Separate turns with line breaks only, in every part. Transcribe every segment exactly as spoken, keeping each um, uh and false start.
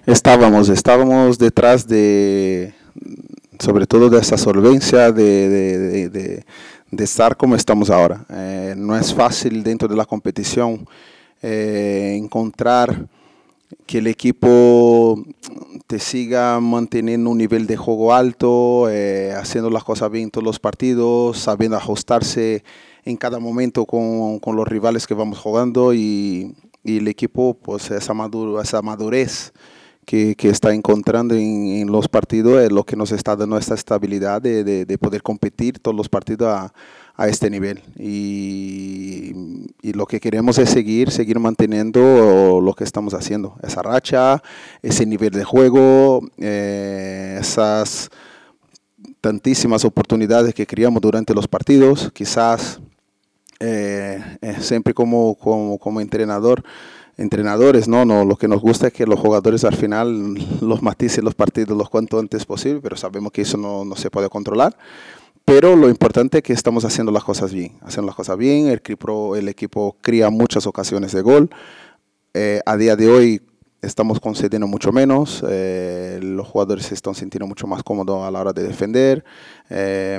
Estábamos, estábamos detrás de, sobre todo de esa solvencia de, de, de, de, de estar como estamos ahora. Eh, no es fácil dentro de la competición eh, encontrar que el equipo te siga manteniendo un nivel de juego alto, eh, haciendo las cosas bien en todos los partidos, sabiendo ajustarse en cada momento con, con los rivales que vamos jugando y, y el equipo, pues esa, madur esa madurez que, que, está encontrando en, en, los partidos es lo que nos está dando esta estabilidad de, de, de poder competir todos los partidos a, a este nivel. Y, y, lo que queremos es seguir, seguir manteniendo lo que estamos haciendo, esa racha, ese nivel de juego, eh, esas tantísimas oportunidades que creamos durante los partidos, quizás eh, eh, siempre como, como, como entrenador, entrenadores, ¿no? No, lo que nos gusta es que los jugadores al final los maticen los partidos lo cuanto antes posible, pero sabemos que eso no, no se puede controlar. Pero lo importante es que estamos haciendo las cosas bien, haciendo las cosas bien, el equipo, el equipo crea muchas ocasiones de gol. Eh, a día de hoy estamos concediendo mucho menos, eh, los jugadores se están sintiendo mucho más cómodos a la hora de defender, eh,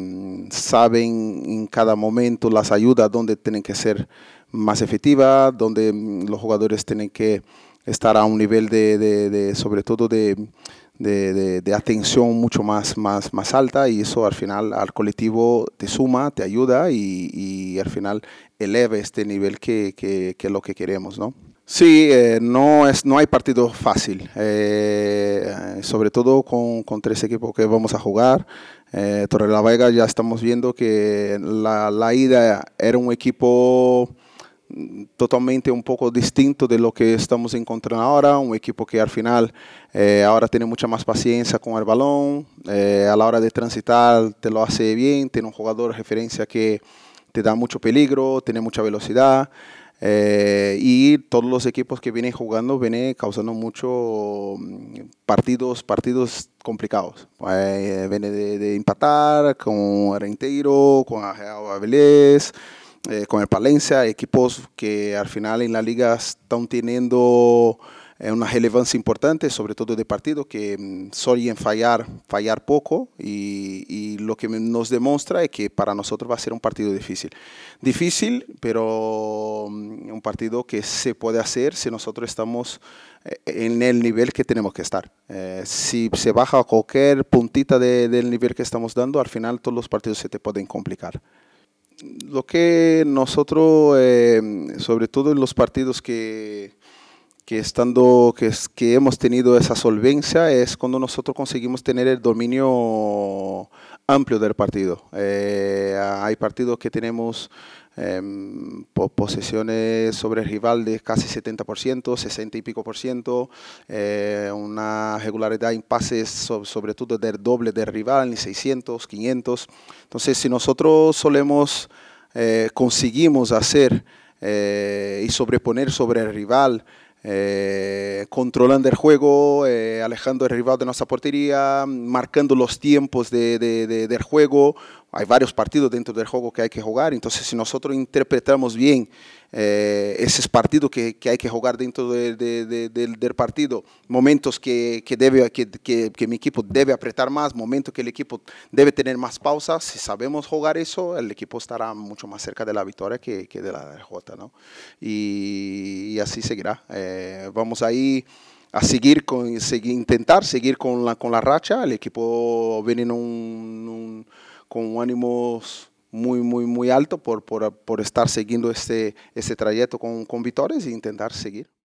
saben en cada momento las ayudas donde tienen que ser más efectivas, donde los jugadores tienen que estar a un nivel de, de, de sobre todo de, de, de, de atención mucho más, más, más alta, y eso al final al colectivo te suma, te ayuda y, y al final eleva este nivel que, que, que es lo que queremos, ¿no? Sí, eh, no, es, no hay partido fácil, eh, sobre todo con, con tres equipos que vamos a jugar. Eh, Torrelavega ya estamos viendo que la, la ida era un equipo totalmente un poco distinto de lo que estamos encontrando ahora, un equipo que al final eh, ahora tiene mucha más paciencia con el balón, eh, a la hora de transitar te lo hace bien, tiene un jugador de referencia que te da mucho peligro, tiene mucha velocidad. Eh, y todos los equipos que vienen jugando vienen causando mucho partidos, partidos complicados. Eh, viene de, de empatar con Renteiro, con Avilés, eh, con el Palencia, equipos que al final en la liga están teniendo eh, una relevancia importante, sobre todo de partidos que mm, suelen fallar, fallar poco y, y lo que nos demuestra es que para nosotros va a ser un partido difícil. Difícil, pero mm, un partido que se puede hacer si nosotros estamos eh, en el nivel que tenemos que estar. Eh, si se baja cualquier puntita de, del nivel que estamos dando, al final todos los partidos se te pueden complicar. Lo que nosotros, eh, sobre todo en los partidos que, que, estando, que, que hemos tenido esa solvencia, es cuando nosotros conseguimos tener el dominio amplio del partido. Eh, hay partidos que tenemos eh, posesiones sobre el rival de casi setenta por ciento, sesenta y pico por ciento, eh, una regularidad en pases sobre, sobre todo del doble del rival, en seiscientos, quinientos. Entonces, si nosotros solemos, eh, conseguimos hacer eh, y sobreponer sobre el rival, Eh, controlando el juego, eh, alejando el rival de nuestra portería, marcando los tiempos de, de, de, del juego. Hay varios partidos dentro del juego que hay que jugar, entonces si nosotros interpretamos bien eh, esos partidos que, que hay que jugar dentro de, de, de, del, del partido, momentos que, que, debe, que, que, que mi equipo debe apretar más, momentos que el equipo debe tener más pausas, si sabemos jugar eso, el equipo estará mucho más cerca de la victoria que, que de la derrota, ¿no? Y, y así seguirá. Eh, vamos ahí a seguir con, seguir, intentar seguir con la, con la racha, el equipo viene en un, un con ánimos muy, muy, muy alto por, por, por estar siguiendo este, este trayecto con, con victorias e intentar seguir.